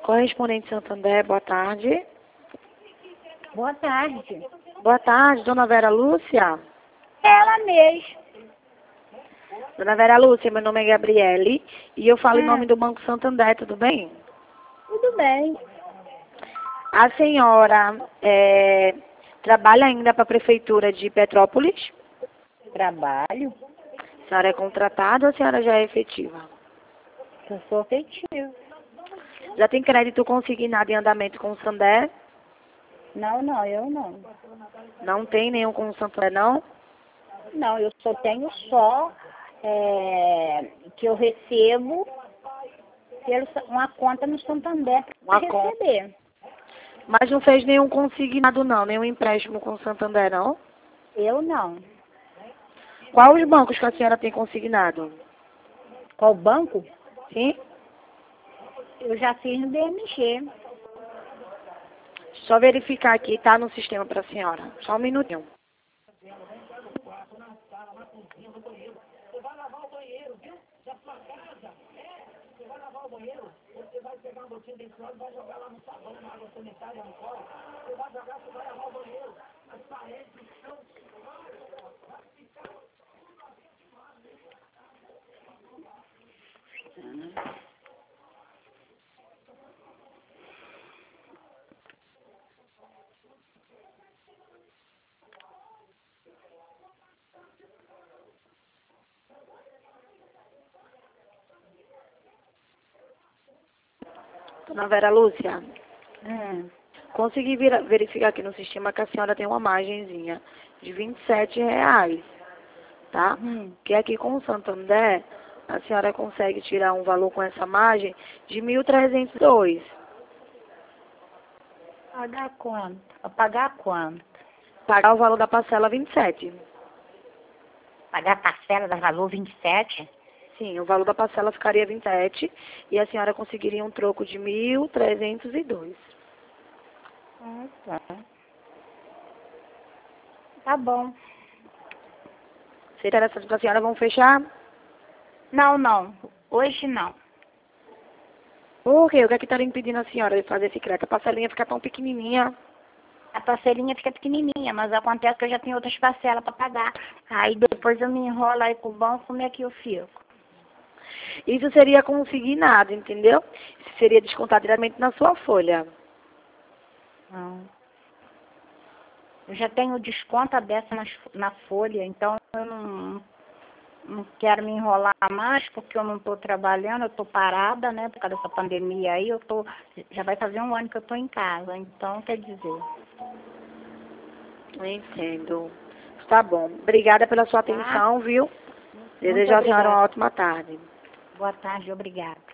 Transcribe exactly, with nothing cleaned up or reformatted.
Correspondente Santander, boa tarde. Boa tarde. Boa tarde, dona Vera Lúcia. Ela mesmo. Dona Vera Lúcia, meu nome é Gabriele e eu falo em Ah. nome do Banco Santander, tudo bem? Tudo bem. A senhora é, trabalha ainda para a Prefeitura de Petrópolis? Trabalho. A senhora é contratada ou a senhora já é efetiva? Eu sou afetivo. Já tem crédito consignado em andamento com o Santander? Não, não, eu não. Não tem nenhum com o Santander, não? Não, eu só tenho só é, que eu recebo pelo, uma conta no Santander Uma para conta. receber. Mas não fez nenhum consignado, não? Nenhum empréstimo com o Santander, não? Eu não. Qual os bancos que a senhora tem consignado? Qual banco? Sim? Eu já fiz no B M G. Só verificar aqui, tá no sistema para a senhora. Só um minutinho. Dona Vera Lúcia, Hum. consegui vira- verificar aqui no sistema que a senhora tem uma margenzinha de vinte e sete reais, tá? Hum. Que aqui com o Santander, a senhora consegue tirar um valor com essa margem de mil trezentos e dois. Pagar quanto? Pra pagar quanto? Pagar o valor da parcela vinte e sete. Pagar a parcela da valor vinte e sete? Sim, o valor da parcela ficaria vinte e sete e a senhora conseguiria um troco de mil trezentos e dois. Ah, tá. Tá bom. Se interessante para a senhora, vamos fechar? Não, não. Hoje não. Por quê? O que é que estaria impedindo a senhora de fazer esse crédito? A parcelinha fica tão pequenininha. A parcelinha fica pequenininha, mas acontece que eu já tenho outras parcelas para pagar. Aí depois eu me enrolo aí com o banco, como é que eu fico? Isso seria consignado, entendeu? Isso seria descontado diretamente na sua folha. Não. Eu já tenho desconto dessa na, na folha, então eu não, não quero me enrolar mais, porque eu não estou trabalhando, eu estou parada, né? Por causa dessa pandemia aí, eu tô, já vai fazer um ano que eu estou em casa, então quer dizer. Entendo. Tá bom. Obrigada pela sua atenção, viu? Muito Desejo a senhora uma obrigada. ótima tarde. Boa tarde, obrigada.